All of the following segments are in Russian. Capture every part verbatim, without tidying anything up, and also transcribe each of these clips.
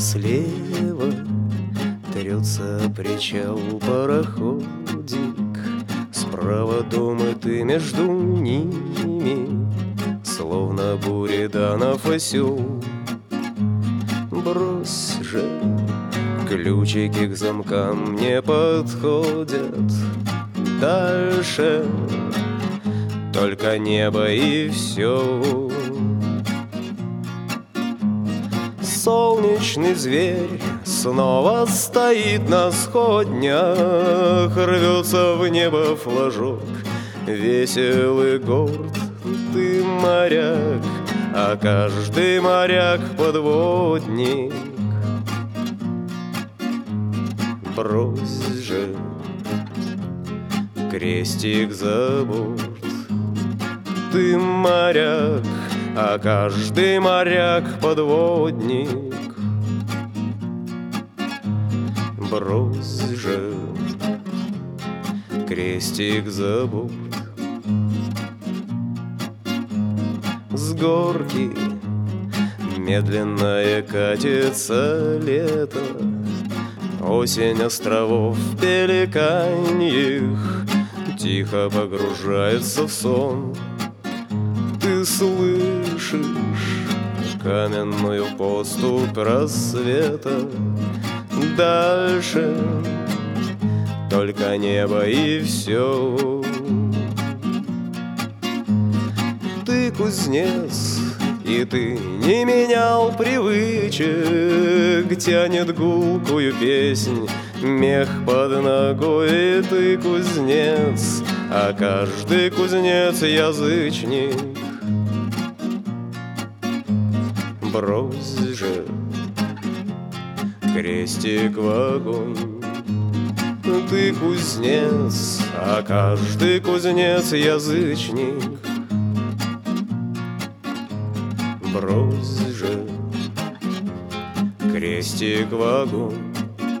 Слева трется причал пароходик, справа дом и ты между ними, словно Буриданов осел. Брось же, ключики к замкам не подходят. Дальше только небо и все. Солнечный зверь снова стоит на сходнях, рвется в небо флажок, весел и горд ты, моряк, а каждый моряк подводник. Брось же крестик за борт, ты моряк, а каждый моряк подводник. Брось же крестик за борт. С горки медленное катится лето, осень островов пеликаньих тихо погружается в сон. Ты слышишь каменную поступь рассвета. Дальше только небо и все. Ты кузнец, и ты не менял привычек, тянет гулкую песнь мех под ногой. И ты кузнец, а каждый кузнец язычник. Брось же крестик в огонь, ты кузнец, а каждый кузнец язычник. Брось же крестик в огонь.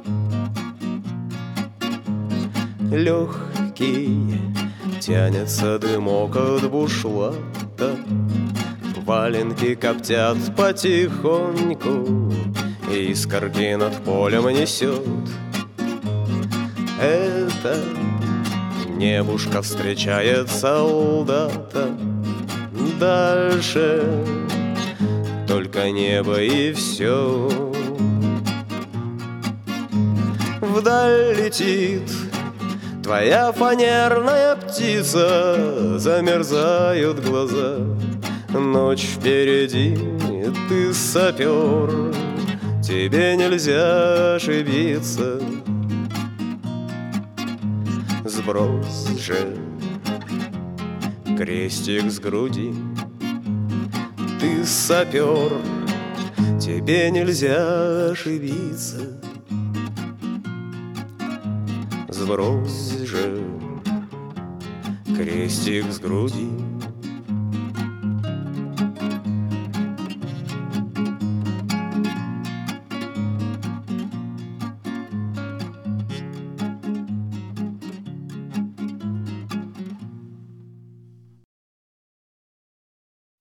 Легкий тянется дымок от бушлата, валенки коптят потихоньку, искорки над полем несет. Это небушка встречает солдата. Дальше только небо и все. Вдаль летит твоя фанерная птица, замерзают глаза. Ночь впереди, ты сапер, тебе нельзя ошибиться. Сбрось же крестик с груди, ты сапер, тебе нельзя ошибиться. Сбрось же крестик с груди.